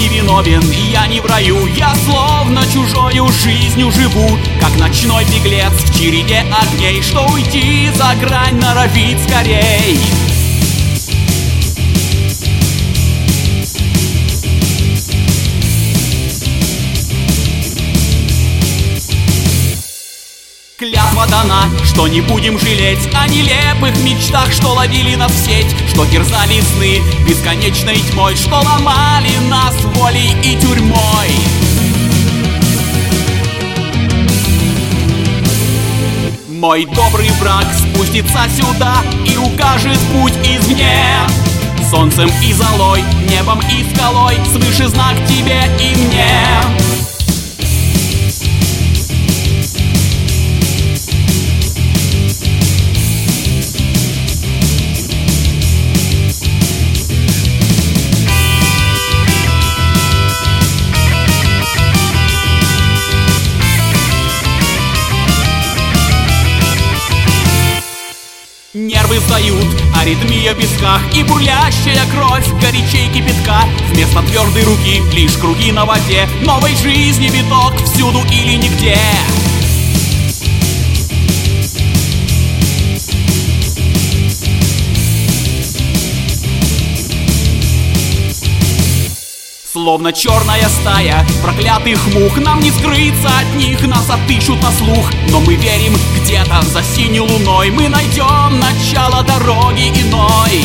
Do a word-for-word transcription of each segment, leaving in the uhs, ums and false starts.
невиновен, я не в раю. Я словно чужою жизнью живу, как ночной беглец в череде огней, что уйти за грань норовит скорей. Клятва дана, что не будем жалеть о нелепых мечтах, что ловили нас в сеть, что терзали сны бесконечной тьмой, что ломали нас волей и тюрьмой. Мой добрый враг спустится сюда и укажет путь извне. Солнцем и золой, небом и скалой, свыше знак тебе и мне. Нервы сдают, аритмия в висках и бурлящая кровь горячей кипятка. Вместо твердой руки лишь круги на воде, новой жизни виток всюду или нигде. Словно черная стая проклятых мух, нам не скрыться от них, нас отыщут на слух. Но мы верим, где-то за синей луной мы найдем начало дороги иной.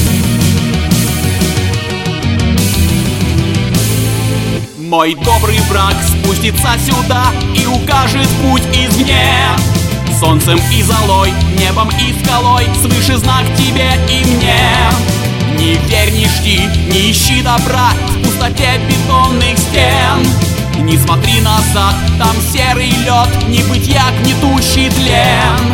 Мой добрый враг спустится сюда и укажет путь извне. Солнцем и золой, небом и скалой, свыше знак тебе и мне. Не верь, не жди, не ищи добра в пустоте бетонных стен. Не смотри назад, там серый лед, небытия гнетущий тлен.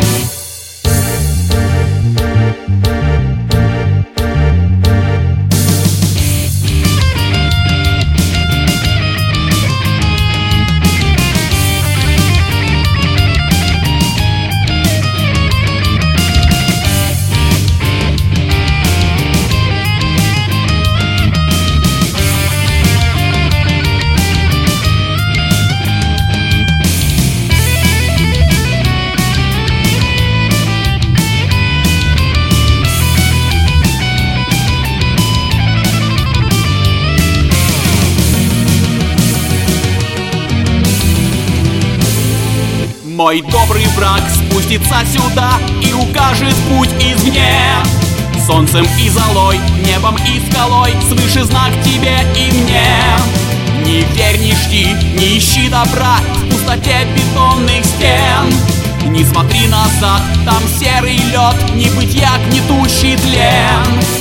Мой добрый враг спустится сюда и укажет путь извне. Солнцем и золой, небом и скалой, свыше знак тебе и мне. Не верь, не жди, не ищи добра в пустоте бетонных стен. Не смотри назад, там серый лед, небытия гнетущий тлен.